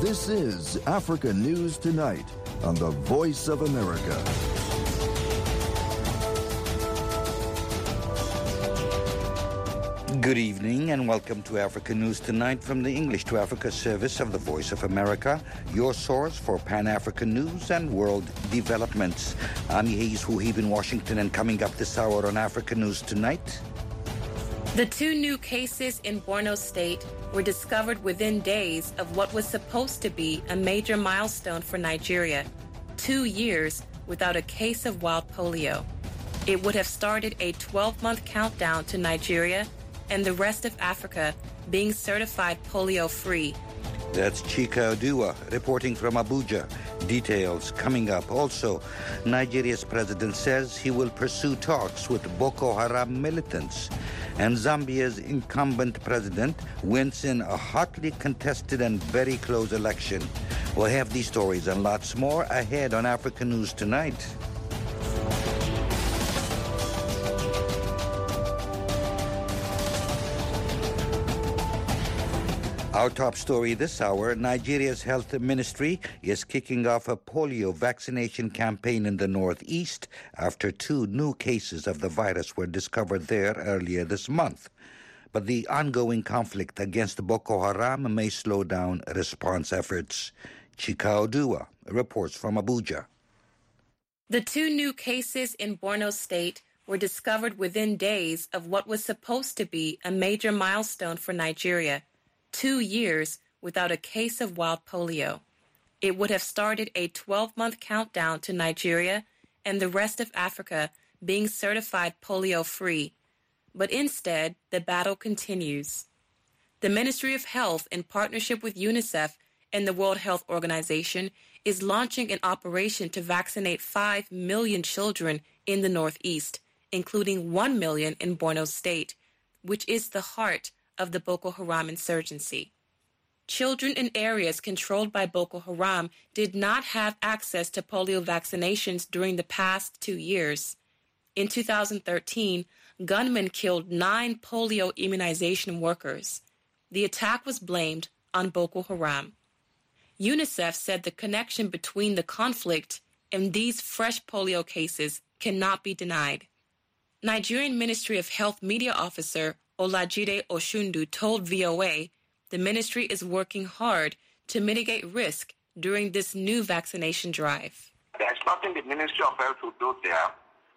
This is Africa News Tonight on the Voice of America. Good evening and welcome to Africa News Tonight from the English to Africa service of the Voice of America, your source for Pan-African news and world developments. I'm Yehiz Huhib in Washington, and coming up this hour on Africa News Tonight. The two new cases in Borno State were discovered within days of what was supposed to be a major milestone for Nigeria, 2 years without a case of wild polio. It would have started a 12-month countdown to Nigeria and the rest of Africa being certified polio-free. That's Chika Odua reporting from Abuja. Details coming up. Also, Nigeria's president says he will pursue talks with Boko Haram militants. And Zambia's incumbent president wins in a hotly contested and very close election. We'll have these stories and lots more ahead on Africa News Tonight. Our top story this hour, Nigeria's health ministry is kicking off a polio vaccination campaign in the Northeast after 2 new cases of the virus were discovered there earlier this month. But the ongoing conflict against Boko Haram may slow down response efforts. Chika Odua reports from Abuja. The 2 new cases in Borno State were discovered within days of what was supposed to be a major milestone for Nigeria, 2 years without a case of wild polio. It would have started a 12-month countdown to Nigeria and the rest of Africa being certified polio-free. But instead, the battle continues. The Ministry of Health, in partnership with UNICEF and the World Health Organization, is launching an operation to vaccinate 5 million children in the Northeast, including 1 million in Borno State, which is the heart of the Boko Haram insurgency. Children in areas controlled by Boko Haram did not have access to polio vaccinations during the past 2 years. In 2013, gunmen killed 9 polio immunization workers. The attack was blamed on Boko Haram. UNICEF said the connection between the conflict and these fresh polio cases cannot be denied. Nigerian Ministry of Health media officer Olajide Oshundu told VOA the ministry is working hard to mitigate risk during this new vaccination drive. There's nothing the Ministry of Health will do there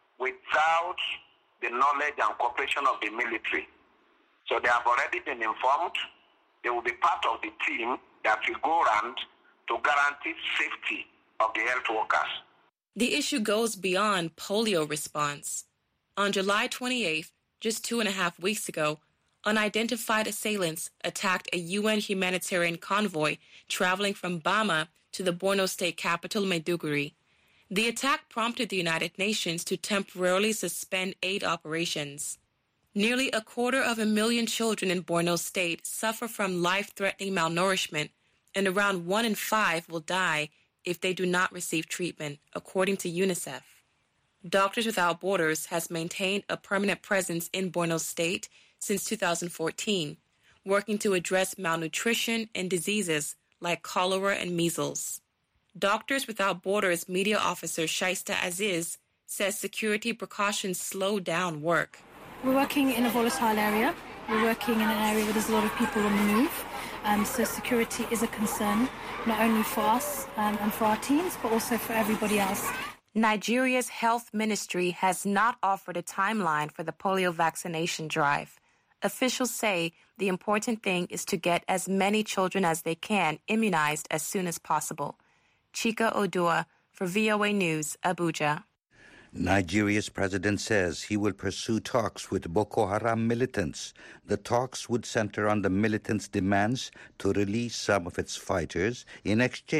without the knowledge and cooperation of the military. So they have already been informed. They will be part of the team that will go around to guarantee safety of the health workers. The issue goes beyond polio response. On July 28th, just 2.5 weeks ago, unidentified assailants attacked a UN humanitarian convoy traveling from Bama to the Borno State capital, Maiduguri. The attack prompted the United Nations to temporarily suspend aid operations. Nearly 250,000 children in Borno State suffer from life-threatening malnourishment, and around 1 in 5 will die if they do not receive treatment, according to UNICEF. Doctors Without Borders has maintained a permanent presence in Borno State since 2014, working to address malnutrition and diseases like cholera and measles. Doctors Without Borders media officer Shaista Aziz says security precautions slow down work. We're working in a volatile area. We're working in an area where there's a lot of people on the move. So security is a concern, not only for us and for our teams, but also for everybody else. Nigeria's health ministry has not offered a timeline for the polio vaccination drive. Officials say the important thing is to get as many children as they can immunized as soon as possible. Chika Odua for VOA News, Abuja. Nigeria's president says he will pursue talks with Boko Haram militants. The talks would center on the militants' demands to release some of its fighters in exchange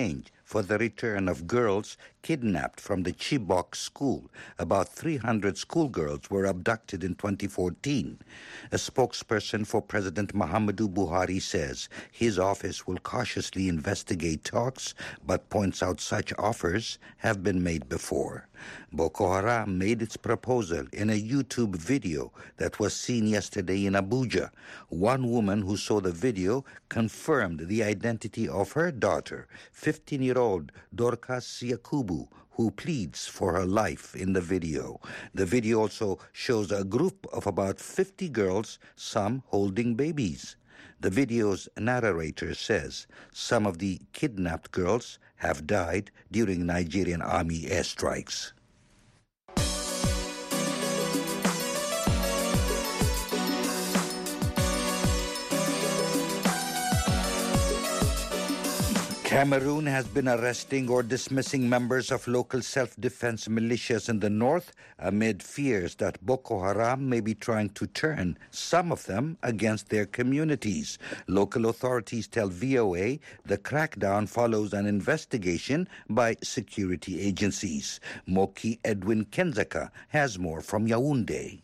for the return of girls kidnapped from the Chibok school. About 300 schoolgirls were abducted in 2014. A spokesperson for President Muhammadu Buhari says his office will cautiously investigate talks, but points out such offers have been made before. Boko Haram made its proposal in a YouTube video that was seen yesterday in Abuja. One woman who saw the video confirmed the identity of her daughter, 15-year-old Dorcas Yakubu, who pleads for her life in the video. The video also shows a group of about 50 girls, some holding babies. The video's narrator says some of the kidnapped girls have died during Nigerian army airstrikes. Cameroon has been arresting or dismissing members of local self-defense militias in the north amid fears that Boko Haram may be trying to turn some of them against their communities. Local authorities tell VOA the crackdown follows an investigation by security agencies. Moki Edwin Kenzaka has more from Yaoundé.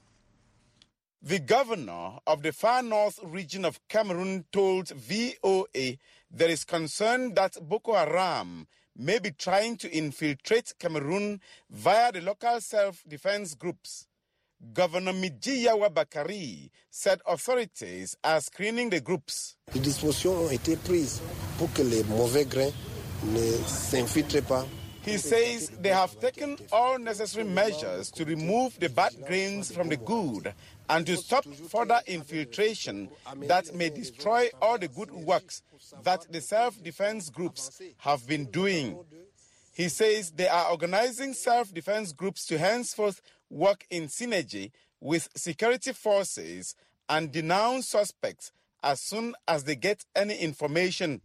The governor of the far north region of Cameroon told VOA there is concern that Boko Haram may be trying to infiltrate Cameroon via the local self-defense groups. Governor Midjiyawa Bakari said authorities are screening the groups. Les dispositions ont été prises pour que les mauvais grains ne s'infiltrent pas. He says they have taken all necessary measures to remove the bad grains from the good and to stop further infiltration that may destroy all the good works that the self-defense groups have been doing. He says they are organizing self-defense groups to henceforth work in synergy with security forces and denounce suspects as soon as they get any information.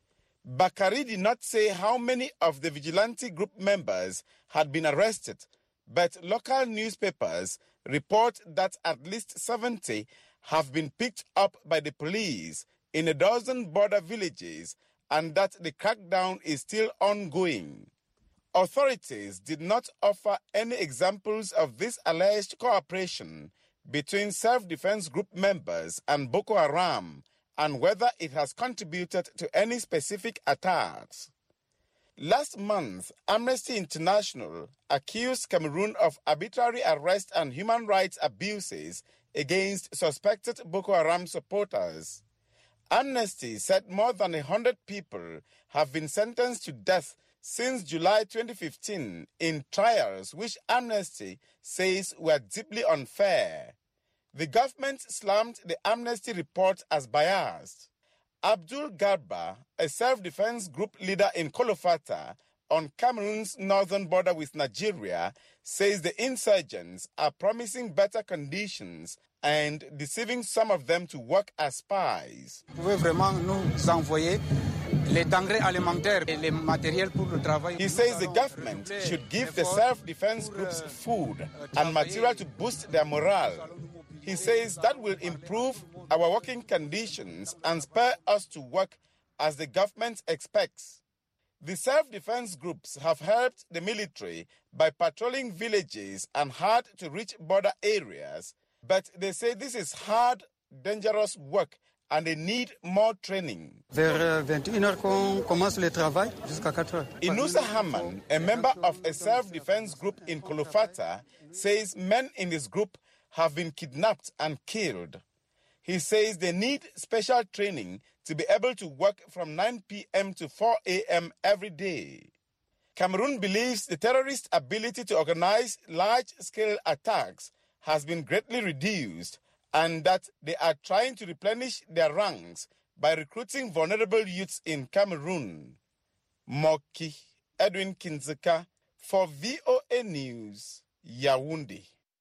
Bakari did not say how many of the vigilante group members had been arrested, but local newspapers report that at least 70 have been picked up by the police in a dozen border villages and that the crackdown is still ongoing. Authorities did not offer any examples of this alleged cooperation between self-defense group members and Boko Haram and whether it has contributed to any specific attacks. Last month, Amnesty International accused Cameroon of arbitrary arrest and human rights abuses against suspected Boko Haram supporters. Amnesty said more than 100 people have been sentenced to death since July 2015 in trials which Amnesty says were deeply unfair. The government slammed the Amnesty report as biased. Abdul Garba, a self-defense group leader in Kolofata on Cameroon's northern border with Nigeria, says the insurgents are promising better conditions and deceiving some of them to work as spies. He says the government should give the self-defense groups food and material to boost their morale. He says that will improve our working conditions and spur us to work as the government expects. The self-defense groups have helped the military by patrolling villages and hard-to-reach border areas, but they say this is hard, dangerous work and they need more training. Inusa Haman, a member of a self-defense group in Kolofata, says men in this group have been kidnapped and killed. He says they need special training to be able to work from 9 p.m. to 4 a.m. every day. Cameroon believes the terrorists' ability to organize large-scale attacks has been greatly reduced and that they are trying to replenish their ranks by recruiting vulnerable youths in Cameroon. Moki Edwin Kinzeka for VOA News, Yaoundé.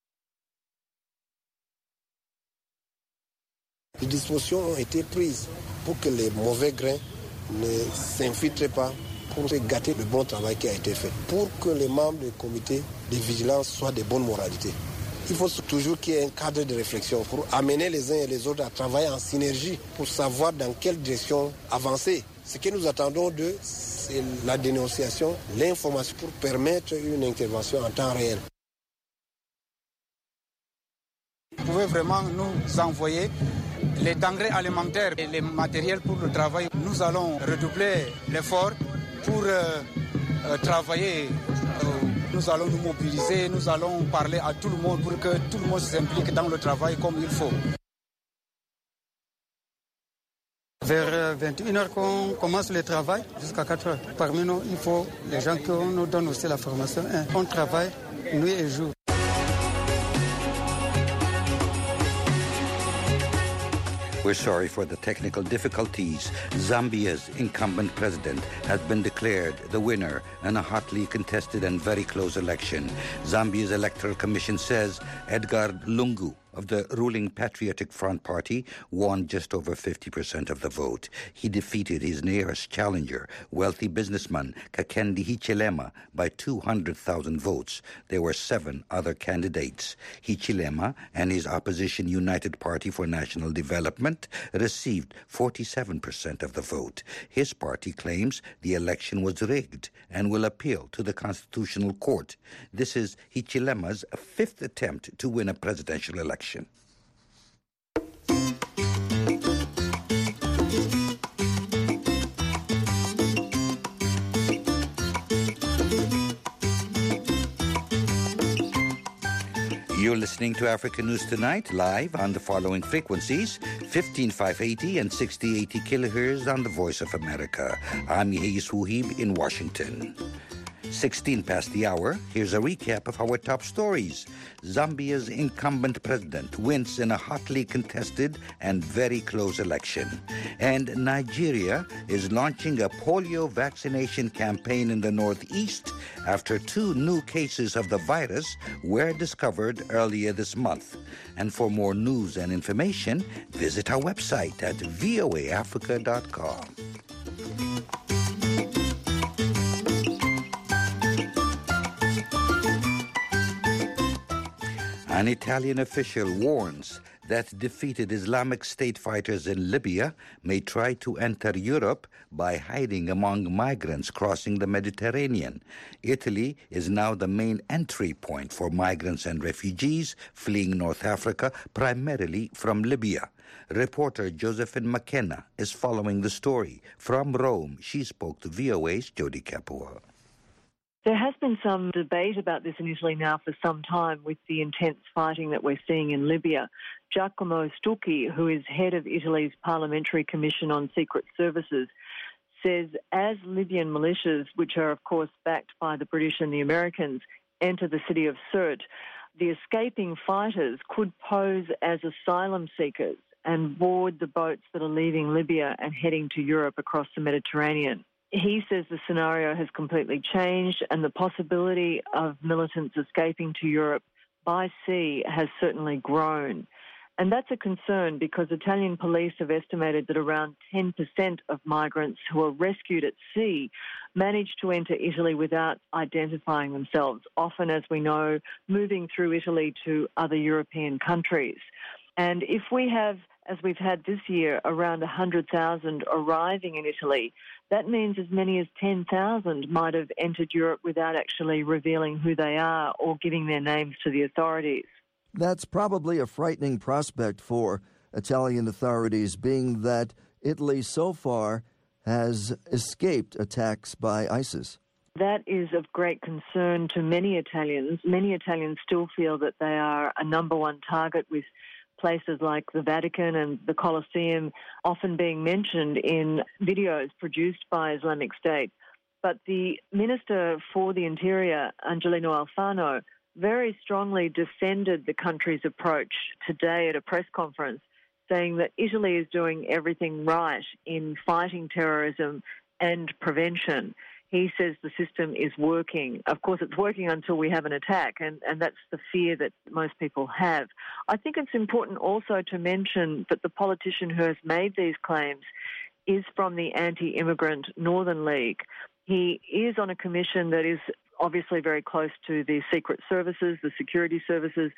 Les dispositions ont été prises pour que les mauvais grains ne s'infiltrent pas, pour gâter le bon travail qui a été fait, pour que les membres du comité de vigilance soient de bonne moralité. Il faut toujours qu'il y ait un cadre de réflexion pour amener les uns et les autres à travailler en synergie pour savoir dans quelle direction avancer. Ce que nous attendons d'eux, c'est la dénonciation, l'information pour permettre une intervention en temps réel. Vous pouvez vraiment nous envoyer les denrées alimentaires et les matériels pour le travail. Nous allons redoubler l'effort pour travailler. Nous allons nous mobiliser, nous allons parler à tout le monde pour que tout le monde s'implique dans le travail comme il faut. Vers 21h qu'on commence le travail jusqu'à 4h. Parmi nous, il faut les gens qui nous donnent aussi la formation. On travaille nuit et jour. We're sorry for the technical difficulties. Zambia's incumbent president has been declared the winner in a hotly contested and very close election. Zambia's Electoral Commission says Edgar Lungu of the ruling Patriotic Front Party won just over 50% of the vote. He defeated his nearest challenger, wealthy businessman Kakendi Hichilema, by 200,000 votes. There were 7 other candidates. Hichilema and his opposition United Party for National Development received 47% of the vote. His party claims the election was rigged and will appeal to the Constitutional Court. This is Hichilema's 5th attempt to win a presidential election. You're listening to Africa News Tonight, live on the following frequencies: 15580 and 6080 kilohertz on the Voice of America. I'm Yehis Wuhib in Washington. 16 past the hour, here's a recap of our top stories. Zambia's incumbent president wins in a hotly contested and very close election. And Nigeria is launching a polio vaccination campaign in the Northeast after 2 new cases of the virus were discovered earlier this month. And for more news and information, visit our website at voaafrica.com. An Italian official warns that defeated Islamic State fighters in Libya may try to enter Europe by hiding among migrants crossing the Mediterranean. Italy is now the main entry point for migrants and refugees fleeing North Africa, primarily from Libya. Reporter Josephine McKenna is following the story. From Rome, she spoke to VOA's Jody Capua. There has been some debate about this in Italy now for some time with the intense fighting that we're seeing in Libya. Giacomo Stucchi, who is head of Italy's Parliamentary Commission on Secret Services, says as Libyan militias, which are of course backed by the British and the Americans, enter the city of Sirte, the escaping fighters could pose as asylum seekers and board the boats that are leaving Libya and heading to Europe across the Mediterranean. He says the scenario has completely changed and the possibility of militants escaping to Europe by sea has certainly grown. And that's a concern because Italian police have estimated that around 10% of migrants who are rescued at sea manage to enter Italy without identifying themselves, often, as we know, moving through Italy to other European countries. And if we have, as we've had this year, around 100,000 arriving in Italy, that means as many as 10,000 might have entered Europe without actually revealing who they are or giving their names to the authorities. That's probably a frightening prospect for Italian authorities, being that Italy so far has escaped attacks by ISIS. That is of great concern to many Italians. Many Italians still feel that they are a number one target, with places like the Vatican and the Colosseum often being mentioned in videos produced by Islamic State. But the Minister for the Interior, Angelino Alfano, very strongly defended the country's approach today at a press conference, saying that Italy is doing everything right in fighting terrorism and prevention. He says the system is working. Of course, it's working until we have an attack, and that's the fear that most people have. I think it's important also to mention that the politician who has made these claims is from the anti-immigrant Northern League. He is on a commission that is obviously very close to the secret services, the security services,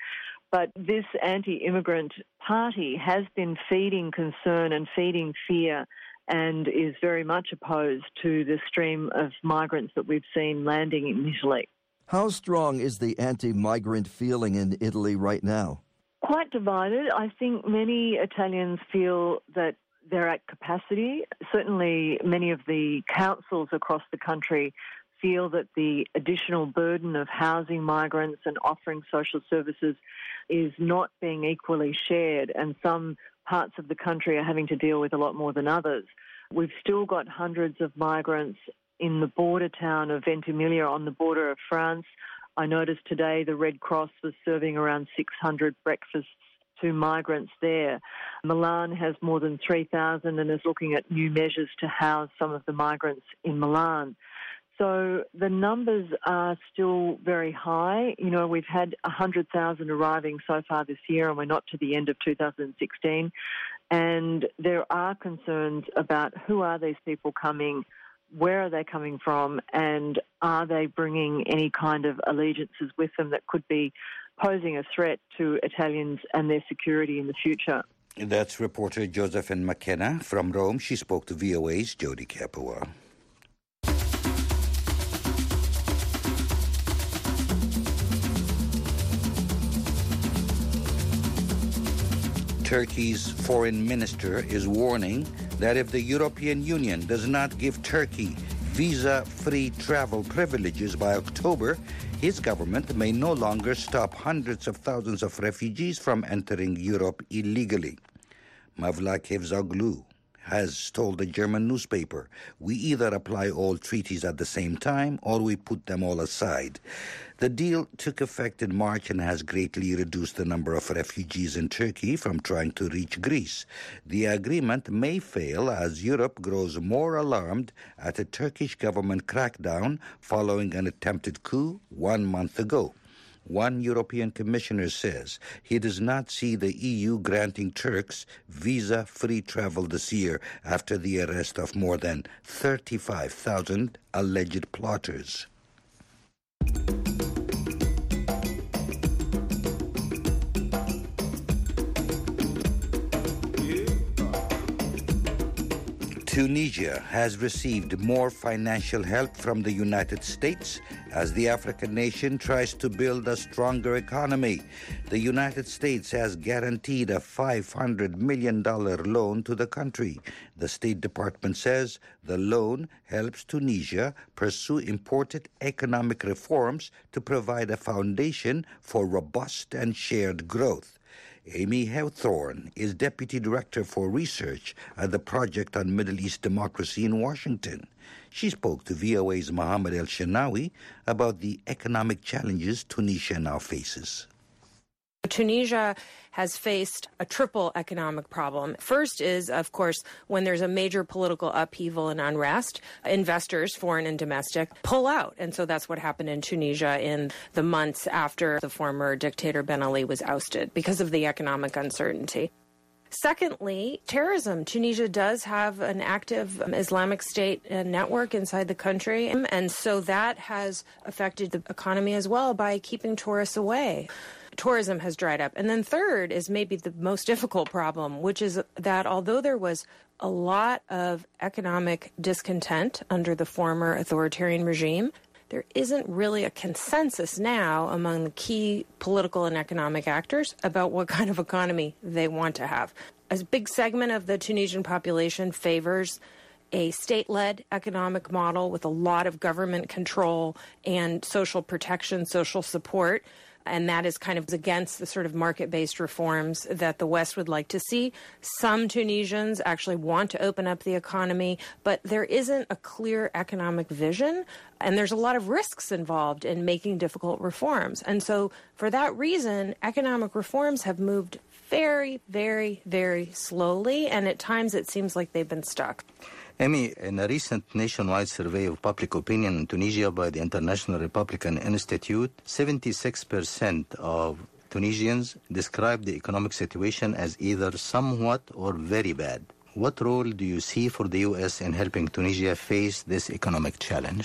But this anti-immigrant party has been feeding concern and feeding fear and is very much opposed to the stream of migrants that we've seen landing in Italy. How strong is the anti-migrant feeling in Italy right now? Quite divided. I think many Italians feel that they're at capacity. Certainly many of the councils across the country feel that the additional burden of housing migrants and offering social services is not being equally shared, and some parts of the country are having to deal with a lot more than others. We've still got hundreds of migrants in the border town of Ventimiglia on the border of France. I noticed today the Red Cross was serving around 600 breakfasts to migrants there. Milan has more than 3,000 and is looking at new measures to house some of the migrants in Milan. So the numbers are still very high. You know, we've had 100,000 arriving so far this year, and we're not to the end of 2016. And there are concerns about who are these people coming, where are they coming from, and are they bringing any kind of allegiances with them that could be posing a threat to Italians and their security in the future. That's reporter Josephine McKenna from Rome. She spoke to VOA's Jody Capua. Turkey's foreign minister is warning that if the European Union does not give Turkey visa-free travel privileges by October, his government may no longer stop hundreds of thousands of refugees from entering Europe illegally. Mevlut Cavusoglu has told a German newspaper, "We either apply all treaties at the same time or we put them all aside." The deal took effect in March and has greatly reduced the number of refugees in Turkey from trying to reach Greece. The agreement may fail as Europe grows more alarmed at a Turkish government crackdown following an attempted coup 1 month ago. One European commissioner says he does not see the EU granting Turks visa-free travel this year after the arrest of more than 35,000 alleged plotters. Tunisia has received more financial help from the United States as the African nation tries to build a stronger economy. The United States has guaranteed a $500 million loan to the country. The State Department says the loan helps Tunisia pursue important economic reforms to provide a foundation for robust and shared growth. Amy Hawthorne is Deputy Director for Research at the Project on Middle East Democracy in Washington. She spoke to VOA's Mohammed El-Shenawi about the economic challenges Tunisia now faces. Tunisia has faced a triple economic problem. First is, of course, when there's a major political upheaval and unrest, investors, foreign and domestic, pull out. And so that's what happened in Tunisia in the months after the former dictator Ben Ali was ousted because of the economic uncertainty. Secondly, terrorism. Tunisia does have an active Islamic State network inside the country, and so that has affected the economy as well by keeping tourists away. Tourism has dried up. And then third is maybe the most difficult problem, which is that although there was a lot of economic discontent under the former authoritarian regime, there isn't really a consensus now among the key political and economic actors about what kind of economy they want to have. A big segment of the Tunisian population favors a state-led economic model with a lot of government control and social protection, social support. And that is kind of against the sort of market-based reforms that the West would like to see. Some Tunisians actually want to open up the economy, but there isn't a clear economic vision, and there's a lot of risks involved in making difficult reforms. And so for that reason, economic reforms have moved very, very, very slowly, and at times it seems like they've been stuck. Amy, in a recent nationwide survey of public opinion in Tunisia by the International Republican Institute, 76% of Tunisians describe the economic situation as either somewhat or very bad. What role do you see for the U.S. in helping Tunisia face this economic challenge?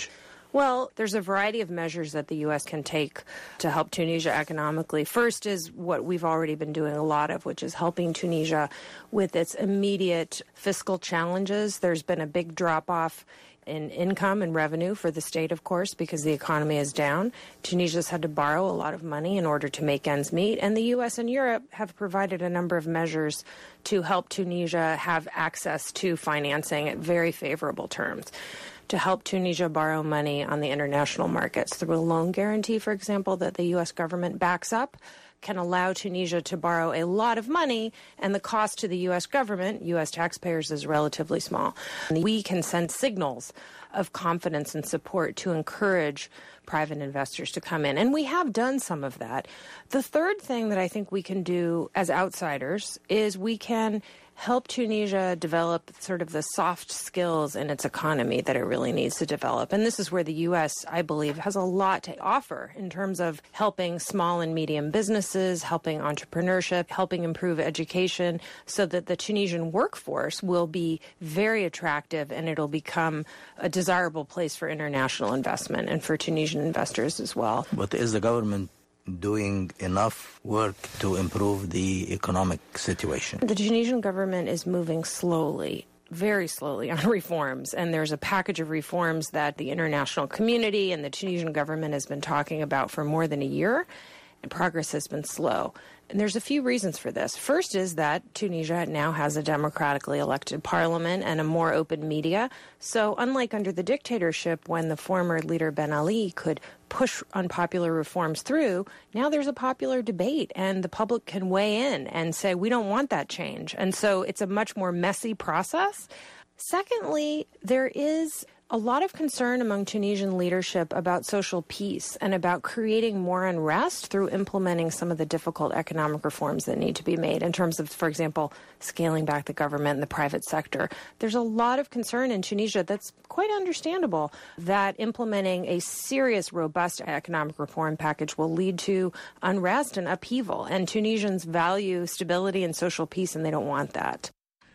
Well, there's a variety of measures that the U.S. can take to help Tunisia economically. First is what we've already been doing a lot of, which is helping Tunisia with its immediate fiscal challenges. There's been a big drop-off in income and revenue for the state, of course, because the economy is down. Tunisia's had to borrow a lot of money in order to make ends meet, and the U.S. and Europe have provided a number of measures to help Tunisia have access to financing at very favorable terms, to help Tunisia borrow money on the international markets through a loan guarantee, for example, that the U.S. government backs up, can allow Tunisia to borrow a lot of money, and the cost to the U.S. government, U.S. taxpayers, is relatively small. We can send signals of confidence and support to encourage private investors to come in, and we have done some of that. The third thing that I think we can do as outsiders is we can help Tunisia develop sort of the soft skills in its economy that it really needs to develop. And this is where the U.S., I believe, has a lot to offer in terms of helping small and medium businesses, helping entrepreneurship, helping improve education so that the Tunisian workforce will be very attractive and it'll become a desirable place for international investment and for Tunisian investors as well. But is the government doing enough work to improve the economic situation? The Tunisian government is moving slowly, very slowly, on reforms, and there's a package of reforms that the international community and the Tunisian government has been talking about for more than a year, and progress has been slow. And there's a few reasons for this. First is that Tunisia now has a democratically elected parliament and a more open media. So unlike under the dictatorship when the former leader Ben Ali could push unpopular reforms through, now there's a popular debate and the public can weigh in and say, we don't want that change. And so it's a much more messy process. Secondly, there is a lot of concern among Tunisian leadership about social peace and about creating more unrest through implementing some of the difficult economic reforms that need to be made in terms of, for example, scaling back the government and the private sector. There's a lot of concern in Tunisia that's quite understandable that implementing a serious, robust economic reform package will lead to unrest and upheaval. And Tunisians value stability and social peace, and they don't want that.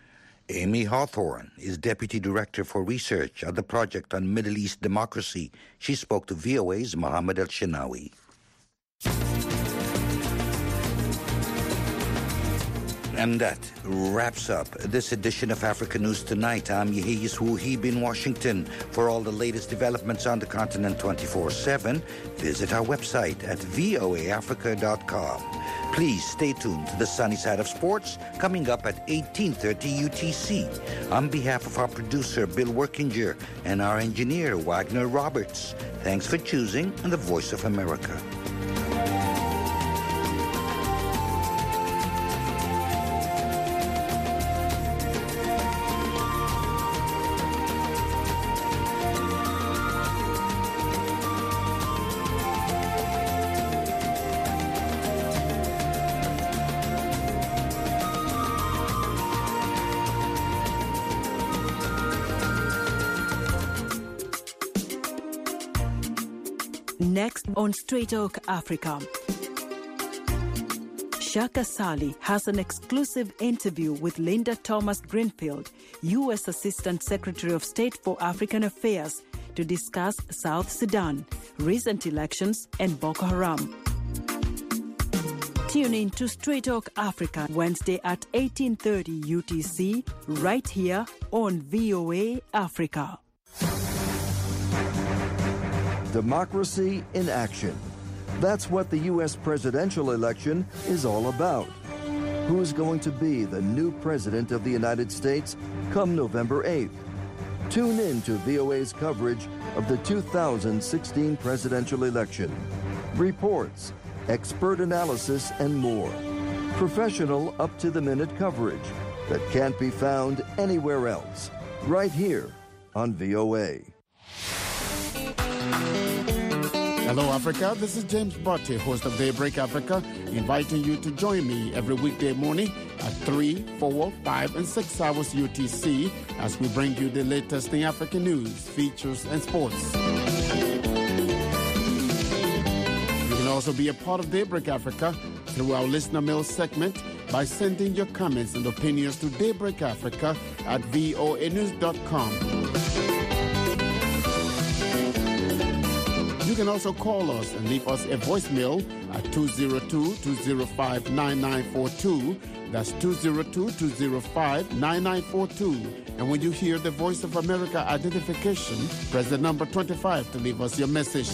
Amy Hawthorne is Deputy Director for Research at the Project on Middle East Democracy. She spoke to VOA's Mohammed El-Shenawi. And that wraps up this edition of Africa News Tonight. I'm Yehiyas Wuhib in Washington. For all the latest developments on the continent 24/7, visit our website at voaafrica.com. Please stay tuned to the sunny side of sports, coming up at 18:30 UTC. On behalf of our producer, Bill Workinger, and our engineer, Wagner Roberts, thanks for choosing the Voice of America. Next on Straight Talk Africa, Shaka Sali has an exclusive interview with Linda Thomas Greenfield, U.S. Assistant Secretary of State for African Affairs, to discuss South Sudan, recent elections, and Boko Haram. Tune in to Straight Talk Africa Wednesday at 18:30 UTC, right here on VOA Africa. Democracy in action. That's what the U.S. presidential election is all about. Who's going to be the new president of the United States come November 8th? Tune in to VOA's coverage of the 2016 presidential election. Reports, expert analysis, and more. Professional, up-to-the-minute coverage that can't be found anywhere else. Right here on VOA. Hello, Africa. This is James Botte, host of Daybreak Africa, inviting you to join me every weekday morning at 3, 4, 5, and 6 hours UTC as we bring you the latest in African news, features, and sports. You can also be a part of Daybreak Africa through our listener mail segment by sending your comments and opinions to daybreakafrica at voanews.com. can also call us and leave us a voicemail at 202-205-9942. That's 202-205-9942. And when you hear the Voice of America identification, press the number 25 to leave us your message.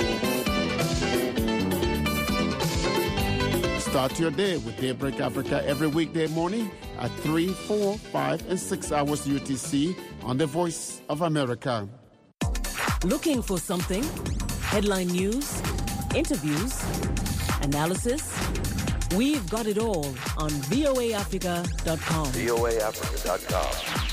Start your day with Daybreak Africa every weekday morning at 3, 4, 5, and 6 hours UTC on the Voice of America. Looking for something? Headline news, interviews, analysis? We've got it all on voaafrica.com. voaafrica.com.